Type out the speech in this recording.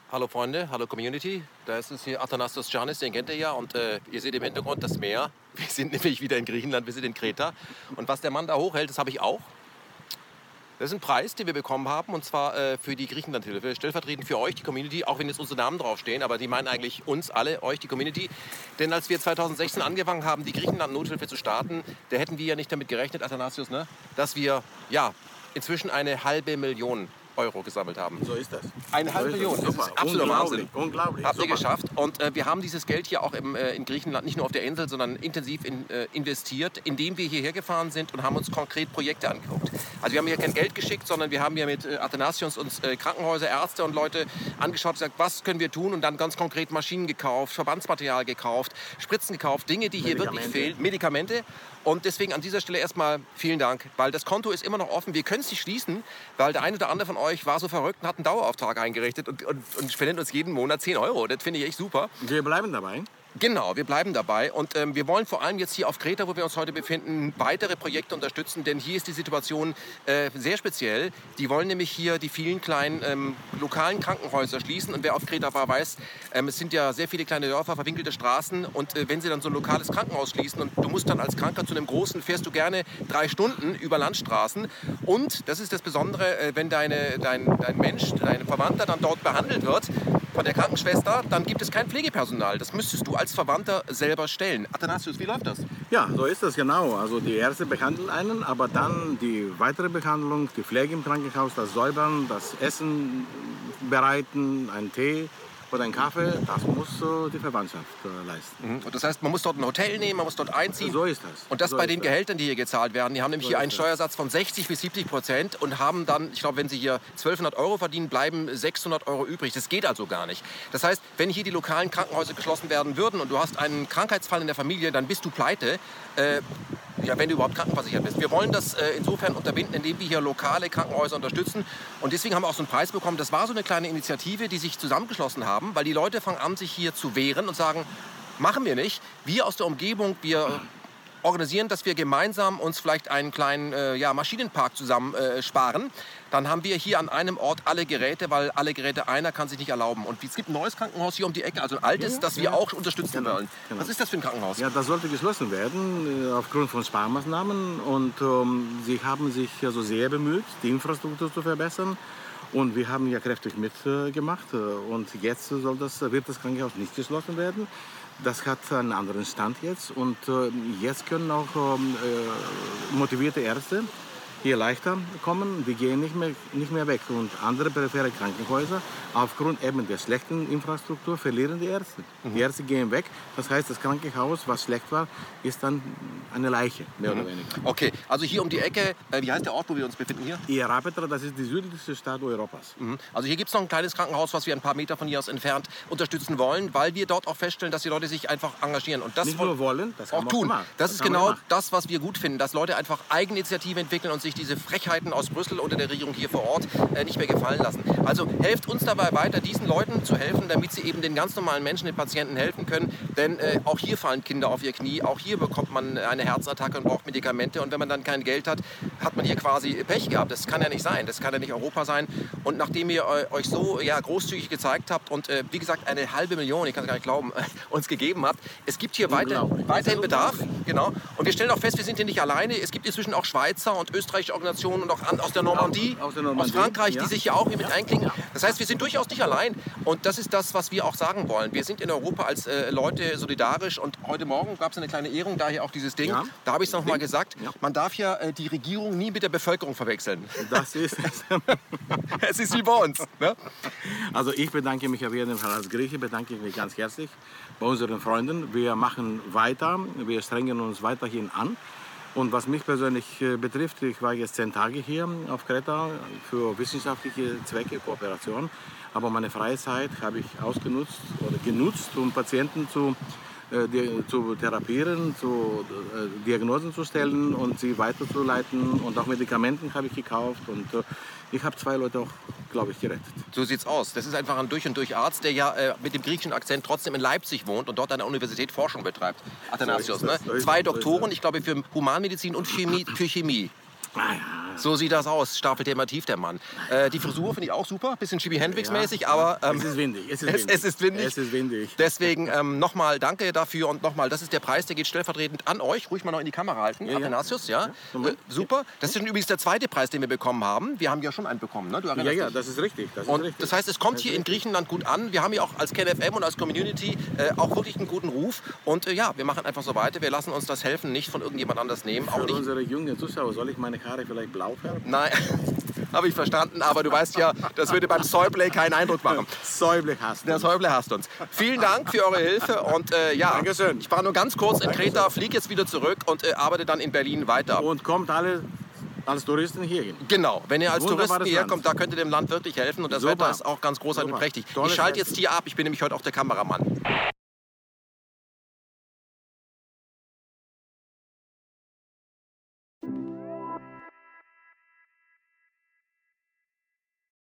Hallo Freunde, hallo Community. Da ist es hier Athanasios Giannis, den kennt ihr ja. Und ihr seht im Hintergrund das Meer. Wir sind nämlich wieder in Griechenland, wir sind in Kreta. Und was der Mann da hochhält, das habe ich auch. Das ist ein Preis, den wir bekommen haben, und zwar für die Griechenlandhilfe. Stellvertretend für euch, die Community, auch wenn jetzt unsere Namen draufstehen. Aber die meinen eigentlich uns alle, euch, die Community. Denn als wir 2016 angefangen haben, die Griechenland-Nothilfe zu starten, da hätten wir ja nicht damit gerechnet, Athanasios, ne, dass wir inzwischen 1,5 Million Euro gesammelt haben. So ist das. 1,5 Million, das ist absoluter Wahnsinn. Unglaublich. Habt ihr geschafft. Und wir haben dieses Geld hier auch in Griechenland, nicht nur auf der Insel, sondern intensiv investiert, indem wir hierher gefahren sind und haben uns konkret Projekte angeguckt. Also wir haben hier kein Geld geschickt, sondern wir haben hier mit Athanasios uns Krankenhäuser, Ärzte und Leute angeschaut und gesagt, was können wir tun, und dann ganz konkret Maschinen gekauft, Verbandsmaterial gekauft, Spritzen gekauft, Dinge, die hier wirklich fehlen, Medikamente. Und deswegen an dieser Stelle erstmal vielen Dank, weil das Konto ist immer noch offen. Wir können es nicht schließen, weil der eine oder andere von euch war so verrückt und hat einen Dauerauftrag eingerichtet und spendet uns jeden Monat 10 Euro. Das finde ich echt super. Wir bleiben dabei. Genau, wir bleiben dabei, und wir wollen vor allem jetzt hier auf Kreta, wo wir uns heute befinden, weitere Projekte unterstützen, denn hier ist die Situation sehr speziell. Die wollen nämlich hier die vielen kleinen lokalen Krankenhäuser schließen, und wer auf Kreta war, weiß, es sind ja sehr viele kleine Dörfer, verwinkelte Straßen, und wenn sie dann so ein lokales Krankenhaus schließen und du musst dann als Kranker zu einem großen, fährst du gerne 3 Stunden über Landstraßen, und das ist das Besondere, wenn dein Mensch, dein Verwandter dann dort behandelt wird von der Krankenschwester, dann gibt es kein Pflegepersonal. Das müsstest du als Verwandter selber stellen. Athanasios, wie läuft das? Ja, so ist das genau. Also die Ärzte behandeln einen, aber dann die weitere Behandlung, die Pflege im Krankenhaus, das Säubern, das Essen bereiten, einen Tee oder einen Kaffee, das muss die Verwandtschaft leisten. Und das heißt, man muss dort ein Hotel nehmen, man muss dort einziehen. So ist das. Und das so bei den Gehältern, die hier gezahlt werden. Die haben nämlich hier einen das. Steuersatz von 60 bis 70% und haben dann, ich glaube, wenn sie hier 1.200 Euro verdienen, bleiben 600 Euro übrig. Das geht also gar nicht. Das heißt, wenn hier die lokalen Krankenhäuser geschlossen werden würden und du hast einen Krankheitsfall in der Familie, dann bist du pleite. Wenn du überhaupt krankenversichert bist. Wir wollen das insofern unterbinden, indem wir hier lokale Krankenhäuser unterstützen. Und deswegen haben wir auch so einen Preis bekommen. Das war so eine kleine Initiative, die sich zusammengeschlossen haben, weil die Leute fangen an, sich hier zu wehren und sagen, machen wir nicht. Wir aus der Umgebung, wir organisieren, dass wir gemeinsam uns vielleicht einen kleinen Maschinenpark zusammen sparen. Dann haben wir hier an einem Ort alle Geräte, weil alle Geräte einer kann sich nicht erlauben. Und es gibt ein neues Krankenhaus hier um die Ecke, also ein altes, das wir auch unterstützen wollen. Genau. Was ist das für ein Krankenhaus? Ja, das sollte geschlossen werden aufgrund von Sparmaßnahmen. Und sie haben sich also sehr bemüht, die Infrastruktur zu verbessern. Und wir haben ja kräftig mitgemacht. Und jetzt wird das Krankenhaus nicht geschlossen werden. Das hat einen anderen Stand jetzt. Und jetzt können auch motivierte Ärzte hier leichter kommen. Die gehen nicht mehr weg. Und andere periphere Krankenhäuser, aufgrund eben der schlechten Infrastruktur, verlieren die Ärzte. Die Ärzte gehen weg. Das heißt, das Krankenhaus, was schlecht war, ist dann eine Leiche, mehr oder weniger. Okay, also hier um die Ecke, wie heißt der Ort, wo wir uns befinden hier? Ierapetra, das ist die südlichste Stadt Europas. Also hier gibt es noch ein kleines Krankenhaus, was wir ein paar Meter von hier aus entfernt unterstützen wollen, weil wir dort auch feststellen, dass die Leute sich einfach engagieren. Und das Nicht nur wollen, das auch haben wir tun. gemacht. Das ist genau das, was wir gut finden, dass Leute einfach Eigeninitiative entwickeln und sich diese Frechheiten aus Brüssel oder der Regierung hier vor Ort nicht mehr gefallen lassen. Also helft uns dabei weiter, diesen Leuten zu helfen, damit sie eben den ganz normalen Menschen, den Patienten helfen können. Denn auch hier fallen Kinder auf ihr Knie, auch hier bekommt man eine Herzattacke und braucht Medikamente. Und wenn man dann kein Geld hat, hat man hier quasi Pech gehabt. Das kann ja nicht sein, das kann ja nicht Europa sein. Und nachdem ihr euch so großzügig gezeigt habt und wie gesagt 1,5 Million, ich kann es gar nicht glauben, uns gegeben habt, es gibt hier weiterhin Bedarf. Genau. Und wir stellen auch fest, wir sind hier nicht alleine. Es gibt inzwischen auch Schweizer und österreichische Organisationen und auch aus der Normandie, aus Frankreich, die sich hier auch hier mit einklinken. Das heißt, wir sind durchaus nicht allein. Und das ist das, was wir auch sagen wollen. Wir sind in Europa als Leute solidarisch. Und heute Morgen gab es eine kleine Ehrung, daher auch dieses Ding. Ja. Da habe ich es noch mal gesagt. Ja. Man darf ja die Regierung nie mit der Bevölkerung verwechseln. Das ist es. Es ist wie bei uns. Ne? Also ich bedanke mich auf jeden Fall als Grieche, bedanke ich mich ganz herzlich bei unseren Freunden. Wir machen weiter, wir strengen uns weiterhin an. Und was mich persönlich betrifft, ich war jetzt 10 Tage hier auf Kreta für wissenschaftliche Zwecke, Kooperation. Aber meine freie Zeit habe ich ausgenutzt oder genutzt, um Patienten zu therapieren, Diagnosen zu stellen und sie weiterzuleiten. Und auch Medikamenten habe ich gekauft. Und ich habe 2 Leute auch, glaube ich, gerettet. So sieht's aus. Das ist einfach ein durch und durch Arzt, der ja mit dem griechischen Akzent trotzdem in Leipzig wohnt und dort an der Universität Forschung betreibt. Athanasios, ne? 2 Doktoren, ich glaube, für Humanmedizin und für Chemie. Ah ja, So sieht das aus, stapelt immer tief der Mann. Die Frisur finde ich auch super, bisschen Jimi Hendrix-mäßig, aber... es ist windig. Es ist windig. Es ist windig. Deswegen nochmal danke dafür und nochmal, das ist der Preis, der geht stellvertretend an euch. Ruhig mal noch in die Kamera halten, Athanasius, ja. Super. Das ist übrigens der zweite Preis, den wir bekommen haben. Wir haben ja schon einen bekommen, ne? Du erinnerst dich? Das ist richtig. Das heißt, es kommt hier in Griechenland gut an. Wir haben ja auch als KenFM und als Community auch wirklich einen guten Ruf. Und ja, wir machen einfach so weiter. Wir lassen uns das Helfen nicht von irgendjemand anders nehmen. Für unsere jungen Zuschauer, soll ich meine Haare vielleicht blau färben? Nein, habe ich verstanden. Aber du weißt ja, das würde beim Soyplay keinen Eindruck machen. Säuble hasst uns. Der Soyplay hasst uns. Vielen Dank für eure Hilfe. Und ja, Dankeschön. Ich war nur ganz kurz in Kreta, fliege jetzt wieder zurück und arbeite dann in Berlin weiter. Und kommt alle als Touristen hierhin. Genau, wenn ihr als Touristen hierher Land. kommt, da könnt ihr dem Land wirklich helfen. Und das Wetter ist auch ganz großartig und prächtig. Ich schalte jetzt hier ab, ich bin nämlich heute auch der Kameramann.